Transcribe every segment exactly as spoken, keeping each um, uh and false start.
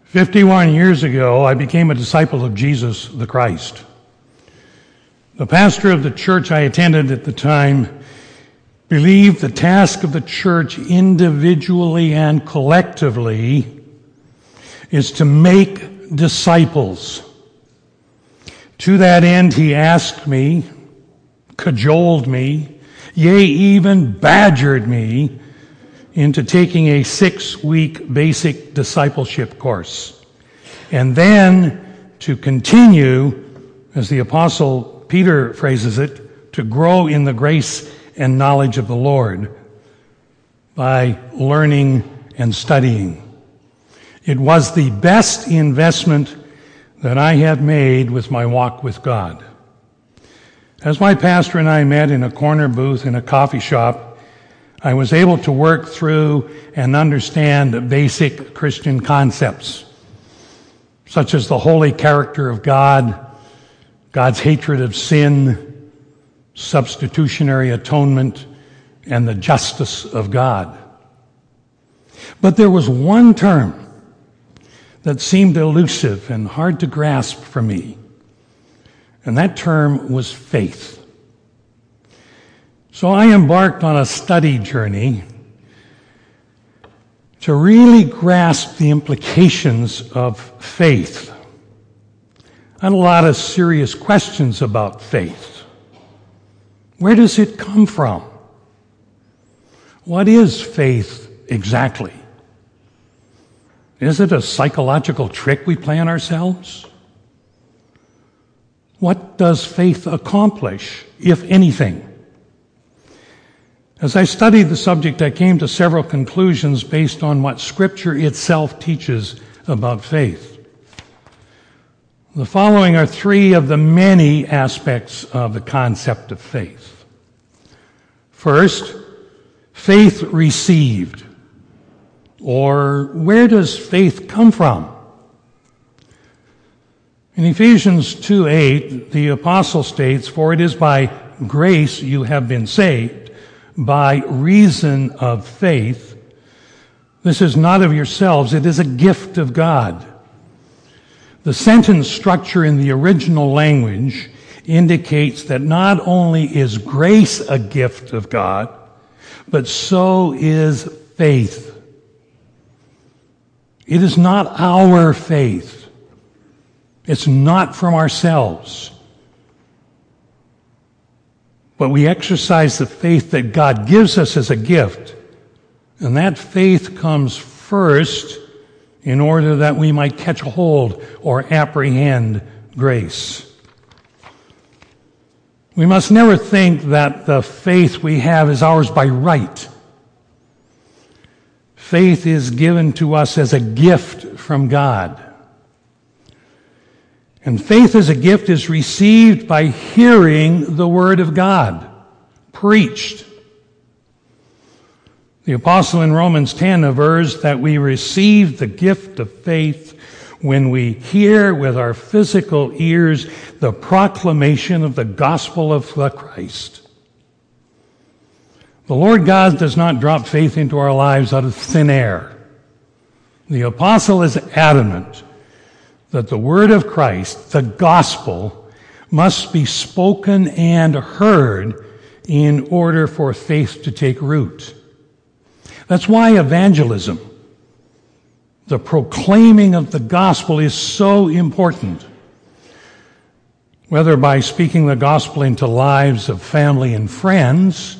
fifty-one years ago, I became a disciple of Jesus the Christ. The pastor of the church I attended at the time believed the task of the church individually and collectively is to make disciples. To that end, he asked me, cajoled me, yea, even badgered me into taking a six-week basic discipleship course, and then to continue, as the Apostle Peter phrases it, to grow in the grace and knowledge of the Lord by learning and studying. It was the best investment that I had made with my walk with God. As my pastor and I met in a corner booth in a coffee shop, I was able to work through and understand basic Christian concepts, such as the holy character of God, God's hatred of sin, substitutionary atonement, and the justice of God. But there was one term that seemed elusive and hard to grasp for me, and that term was faith. So I embarked on a study journey to really grasp the implications of faith. I had a lot of serious questions about faith. Where does it come from? What is faith exactly? Is it a psychological trick we play on ourselves? What does faith accomplish, if anything? As I studied the subject, I came to several conclusions based on what Scripture itself teaches about faith. The following are three of the many aspects of the concept of faith. First, faith received, or where does faith come from? In Ephesians two eight, the apostle states, "For it is by grace you have been saved, by reason of faith. This is not of yourselves, it is a gift of God." The sentence structure in the original language indicates that not only is grace a gift of God, but so is faith. It is not our faith. It's not from ourselves. But we exercise the faith that God gives us as a gift. And that faith comes first in order that we might catch a hold or apprehend grace. We must never think that the faith we have is ours by right. Faith is given to us as a gift from God. And faith as a gift is received by hearing the Word of God preached. The apostle in Romans ten avers that we receive the gift of faith when we hear with our physical ears the proclamation of the gospel of the Christ. The Lord God does not drop faith into our lives out of thin air. The apostle is adamant that the word of Christ, the gospel, must be spoken and heard in order for faith to take root. That's why evangelism, the proclaiming of the gospel, is so important. Whether by speaking the gospel into lives of family and friends,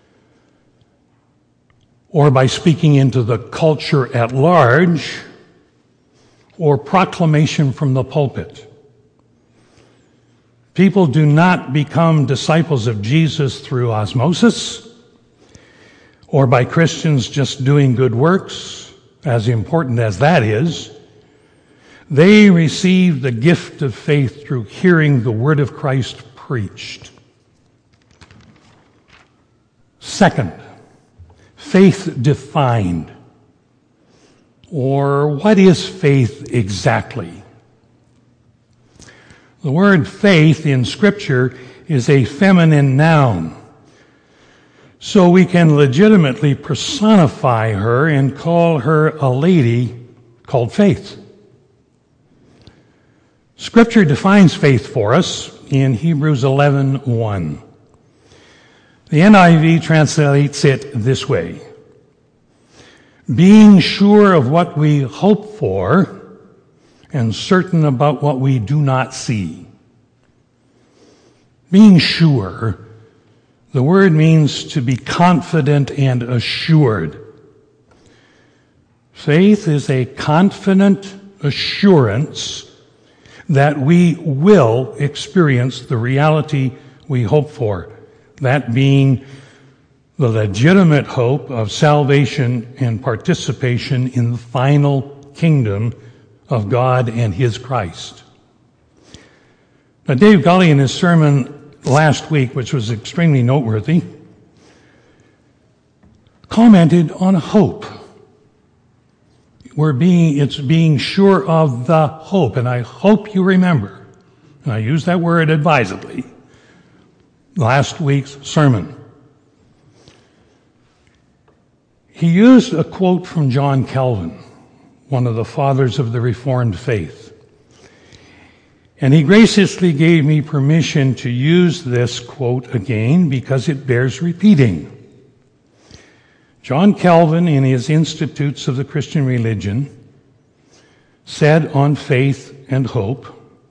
or by speaking into the culture at large, or proclamation from the pulpit. People do not become disciples of Jesus through osmosis or by Christians just doing good works, as important as that is. They receive the gift of faith through hearing the word of Christ preached. Second, faith defined. Or what is faith exactly? The word faith in Scripture is a feminine noun. So we can legitimately personify her and call her a lady called Faith. Scripture defines faith for us in Hebrews eleven one. The N I V translates it this way: being sure of what we hope for and certain about what we do not see. Being sure, the word means to be confident and assured. Faith is a confident assurance that we will experience the reality we hope for, that being the legitimate hope of salvation and participation in the final kingdom of God and His Christ. Now, Dave Gully, in his sermon last week, which was extremely noteworthy, commented on hope. We're being, it's being sure of the hope. And I hope you remember, and I use that word advisedly, last week's sermon. He used a quote from John Calvin, one of the fathers of the Reformed faith. And he graciously gave me permission to use this quote again because it bears repeating. John Calvin, in his Institutes of the Christian Religion, said on faith and hope,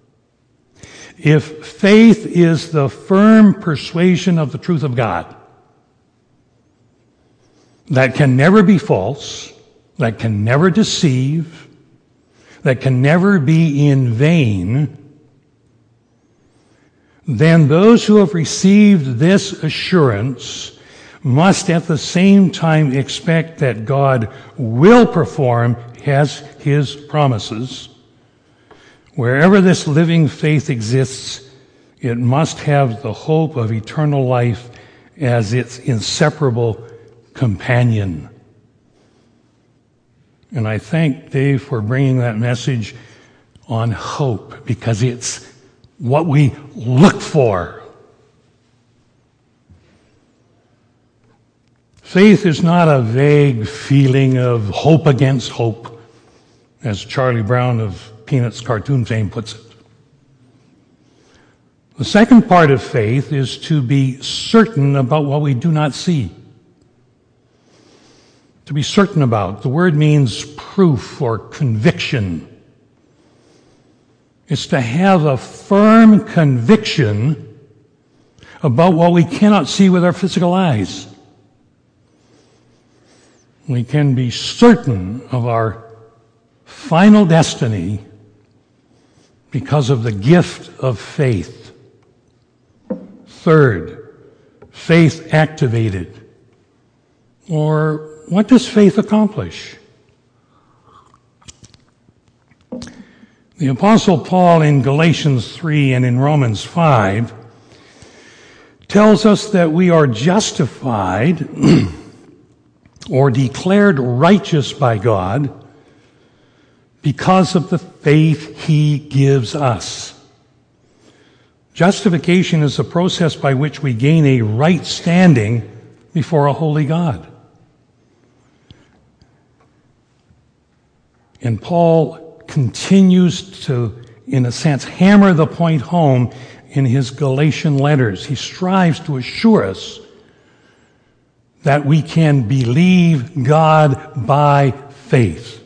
if faith is the firm persuasion of the truth of God, that can never be false, that can never deceive, that can never be in vain, then those who have received this assurance must at the same time expect that God will perform as His promises. Wherever this living faith exists, it must have the hope of eternal life as its inseparable companion. And I thank Dave for bringing that message on hope, because it's what we look for. Faith is not a vague feeling of hope against hope, as Charlie Brown of Peanuts cartoon fame puts it. The second part of faith is to be certain about what we do not see. To be certain about. The word means proof or conviction. It's to have a firm conviction about what we cannot see with our physical eyes. We can be certain of our final destiny because of the gift of faith. Third, faith activated. Or what does faith accomplish? The Apostle Paul in Galatians three and in Romans five tells us that we are justified or declared righteous by God because of the faith He gives us. Justification is the process by which we gain a right standing before a holy God. And Paul continues to, in a sense, hammer the point home in his Galatian letters. He strives to assure us that we can believe God by faith.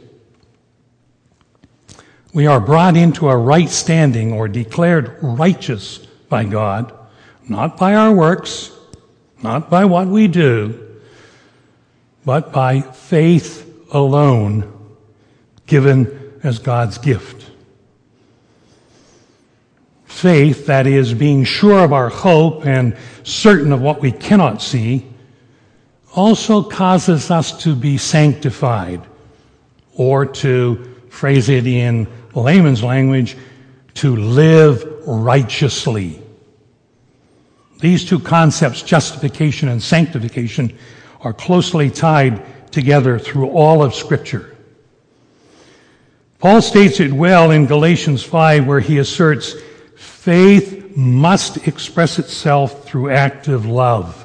We are brought into a right standing or declared righteous by God, not by our works, not by what we do, but by faith alone, given as God's gift. Faith, that is, being sure of our hope and certain of what we cannot see, also causes us to be sanctified, or to phrase it in layman's language, to live righteously. These two concepts, justification and sanctification, are closely tied together through all of Scripture. Paul states it well in Galatians five, where he asserts, faith must express itself through active love.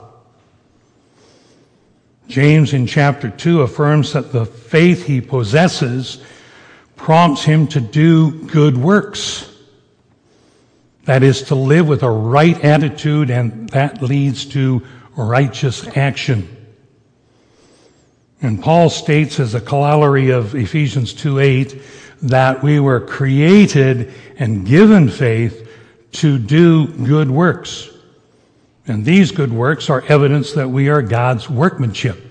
James in chapter two affirms that the faith he possesses prompts him to do good works. That is to live with a right attitude, and that leads to righteous action. And Paul states as a corollary of Ephesians two eight that we were created and given faith to do good works. And these good works are evidence that we are God's workmanship.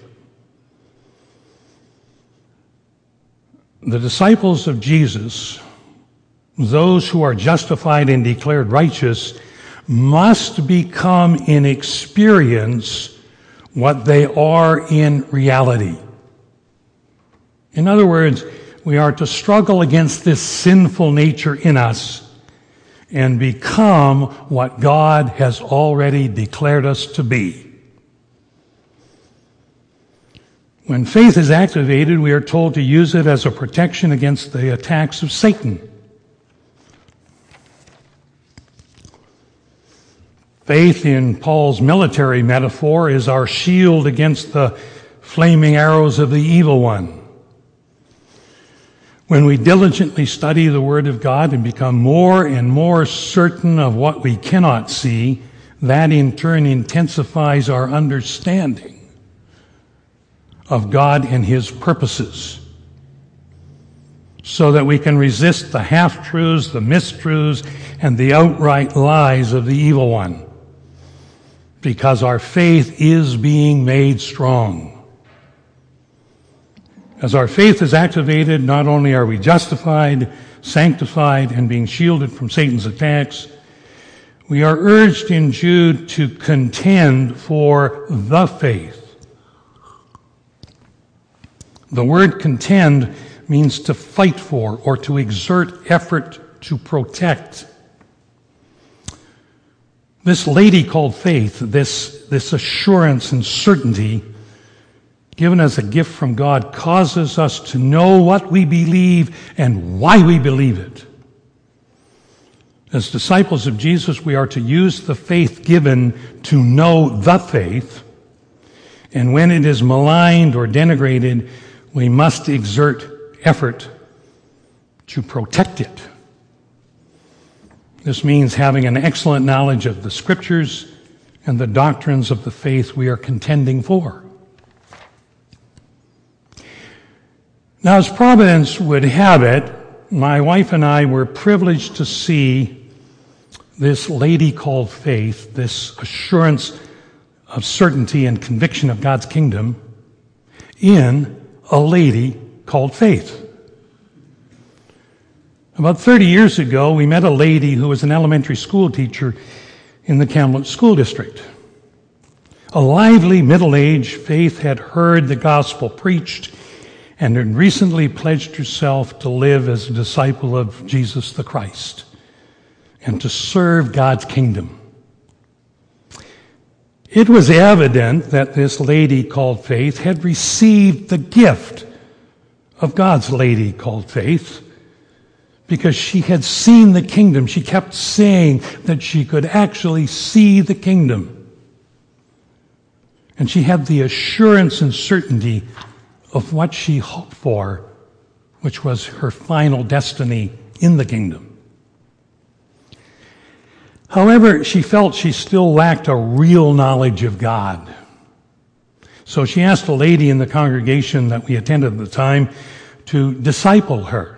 The disciples of Jesus, those who are justified and declared righteous, must become in experience what they are in reality. In other words, we are to struggle against this sinful nature in us and become what God has already declared us to be. When faith is activated, we are told to use it as a protection against the attacks of Satan. Faith, in Paul's military metaphor, is our shield against the flaming arrows of the evil one. When we diligently study the Word of God and become more and more certain of what we cannot see, that in turn intensifies our understanding of God and His purposes, so that we can resist the half-truths, the mistruths, and the outright lies of the evil one, because our faith is being made strong. As our faith is activated, not only are we justified, sanctified, and being shielded from Satan's attacks, we are urged in Jude to contend for the faith. The word contend means to fight for or to exert effort to protect. This lady called faith, this, this assurance and certainty given as a gift from God, causes us to know what we believe and why we believe it. As disciples of Jesus, we are to use the faith given to know the faith, and when it is maligned or denigrated, we must exert effort to protect it. This means having an excellent knowledge of the Scriptures and the doctrines of the faith we are contending for. Now, as Providence would have it, my wife and I were privileged to see this lady called faith, this assurance of certainty and conviction of God's kingdom, in a lady called Faith. About thirty years ago, we met a lady who was an elementary school teacher in the Kamloops School District. A lively, middle-aged Faith had heard the gospel preached and had recently pledged herself to live as a disciple of Jesus the Christ and to serve God's kingdom. It was evident that this lady called Faith had received the gift of God's lady called Faith, because she had seen the kingdom. She kept saying that she could actually see the kingdom. And she had the assurance and certainty of what she hoped for, which was her final destiny in the kingdom. However, she felt she still lacked a real knowledge of God. So she asked a lady in the congregation that we attended at the time to disciple her.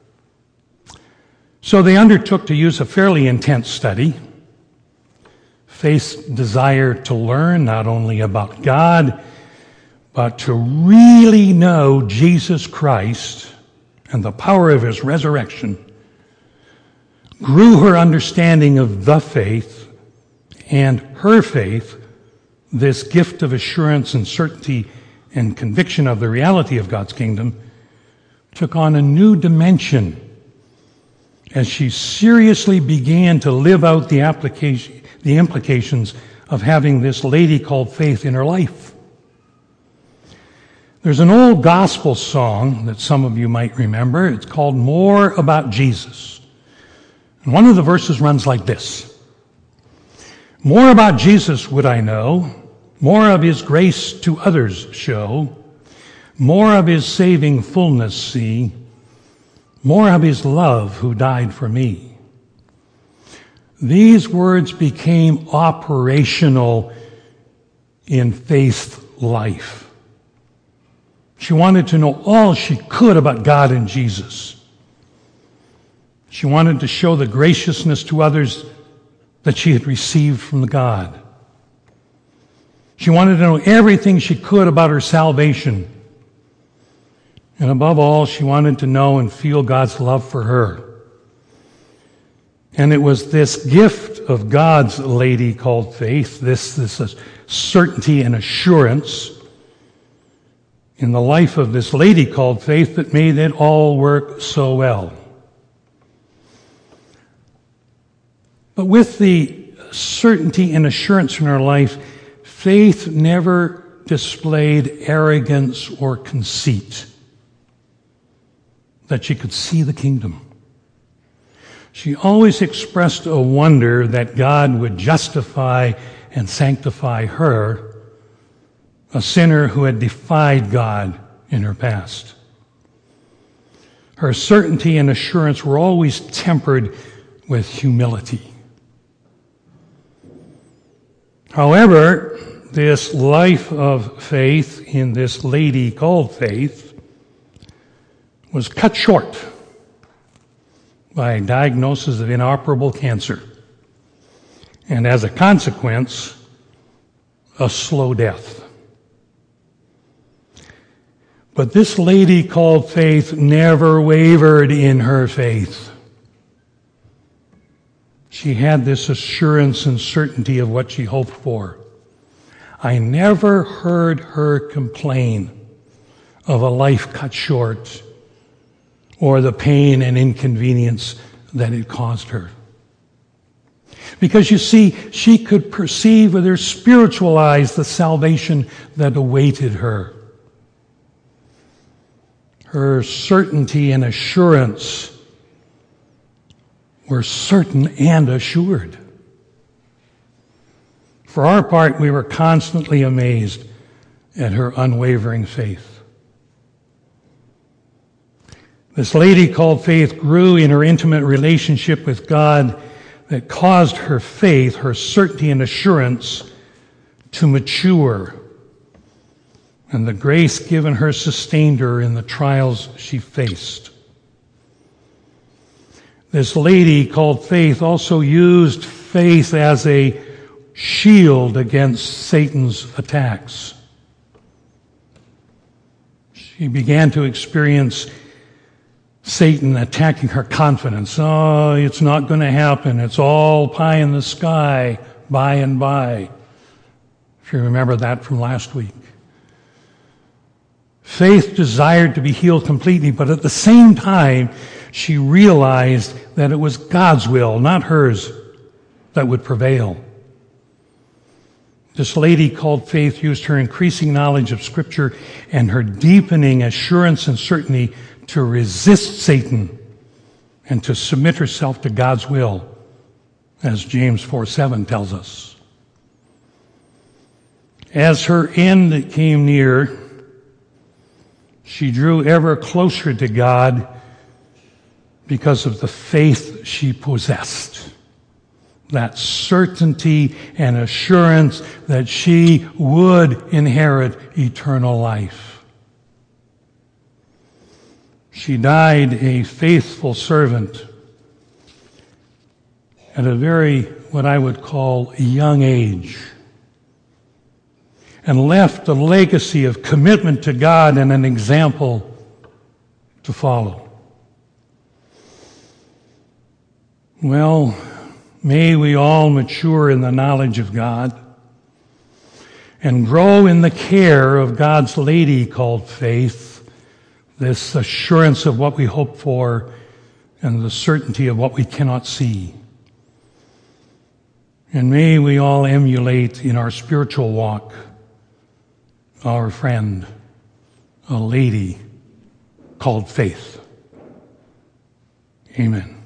So they undertook to use a fairly intense study. Faith's desire to learn not only about God, but to really know Jesus Christ and the power of His resurrection grew her understanding of the faith, and her faith, this gift of assurance and certainty and conviction of the reality of God's kingdom, took on a new dimension as she seriously began to live out the application, the implications of having this lady called Faith in her life. There's an old gospel song that some of you might remember. It's called More About Jesus. And one of the verses runs like this. More about Jesus would I know, more of His grace to others show, more of His saving fullness see, more of His love who died for me. these words became operational in Faith's life. She wanted to know all she could about God and Jesus. She wanted to show the graciousness to others that she had received from God. She wanted to know everything she could about her salvation. And above all, she wanted to know and feel God's love for her. And it was this gift of God's lady called Faith, this, this certainty and assurance in the life of this lady called Faith that made it all work so well. But with the certainty and assurance in her life, Faith never displayed arrogance or conceit that she could see the kingdom. She always expressed a wonder that God would justify and sanctify her, a sinner who had defied God in her past. Her certainty and assurance were always tempered with humility. However, this life of faith in this lady called Faith was cut short by a diagnosis of inoperable cancer, and as a consequence, a slow death. But this lady called Faith never wavered in her faith. She had this assurance and certainty of what she hoped for. I never heard her complain of a life cut short or the pain and inconvenience that it caused her. Because you see, she could perceive with her spiritual eyes the salvation that awaited her. Her certainty and assurance were certain and assured. For our part, we were constantly amazed at her unwavering faith. This lady called Faith grew in her intimate relationship with God that caused her faith, her certainty and assurance to mature. And the grace given her sustained her in the trials she faced. This lady called Faith also used faith as a shield against Satan's attacks. She began to experience Satan attacking her confidence. Oh, it's not going to happen. It's all pie in the sky by and by. If you remember that from last week. Faith desired to be healed completely, but at the same time, she realized that it was God's will, not hers, that would prevail. This lady called Faith used her increasing knowledge of Scripture and her deepening assurance and certainty to resist Satan and to submit herself to God's will, as James four seven tells us. As her end came near, she drew ever closer to God because of the faith she possessed. That certainty and assurance that she would inherit eternal life. She died a faithful servant at a very, what I would call, young age, and left a legacy of commitment to God and an example to follow. Well, may we all mature in the knowledge of God and grow in the care of God's lady called Faith, this assurance of what we hope for and the certainty of what we cannot see. And may we all emulate in our spiritual walk our friend, a lady called Faith. Amen.